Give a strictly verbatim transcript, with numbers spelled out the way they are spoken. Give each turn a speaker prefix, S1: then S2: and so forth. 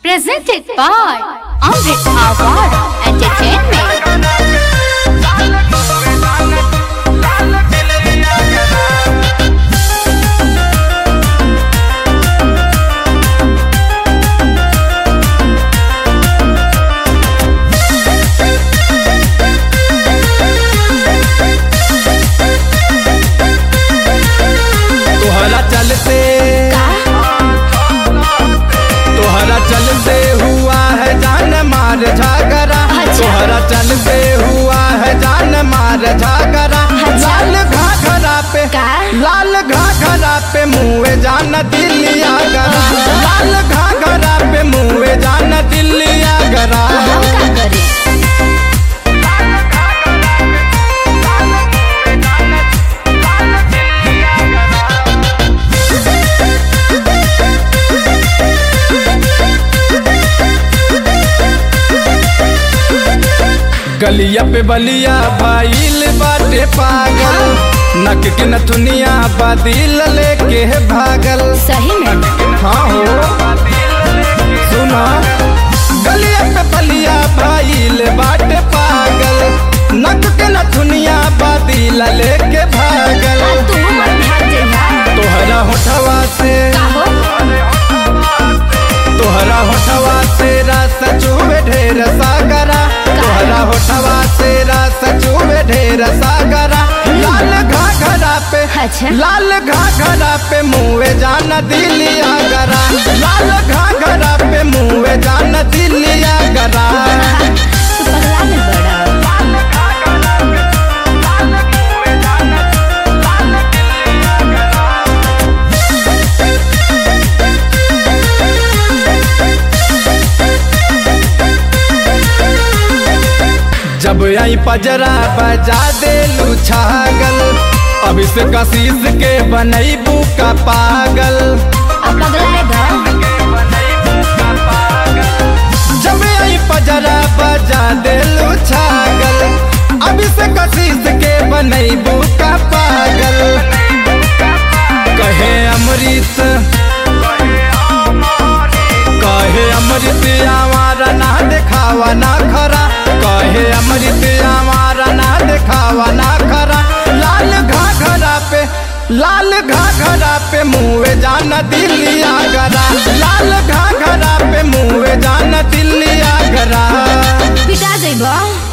S1: Presented by Amrit Award Entertainment.
S2: तोहरा चलते तोहरा चलते हुआ है जान मार झगड़ा। तोहरा चलते हुआ है जान मार झगड़ा। लाल घाघरा पे लाल घाघरा पे मुँह जान दिलिया गरा। लाल घाघरा पे मुँह जान दिलिया गरा। गलिया पे बलिया भाईल बाटे पागल। नक के नथुनिया बादिल लेके भागल।
S1: सही में
S2: हाँ हो सुना। गलिया पे बलिया भाईल बाटे पागल। नक के नथुनिया बादिल लेके भागल। तोहरा होठवा से तोहरा होठवा से रस चूहे ढेर सागरा। तोहरा होठवा से रस चूहे ढेर सागरा। लाल घाघरा पे लाल घाघरा पे मुँह जान दिलिया गरा। लाल घाघरा पे मुँह जान दिलिया गरा। जब आई पजरा बजा दे लू छागल। अभी से कशीस के बनैबू का पागल। जब आई पजरा बजा दे लू छागल। अभी से कशीस के बनैबू का पागल। कहे अमृत कहे अमृत आवारा ना देखावा ना खरा। कहे अमृत आवारा ना देखावा ना खरा। लाल घाघरा पे लाल घाघरा पे मुँह जान दिलिया गरा। लाल घाघरा पे मुँह जान दिलिया गरा।
S1: पिटा जइबा।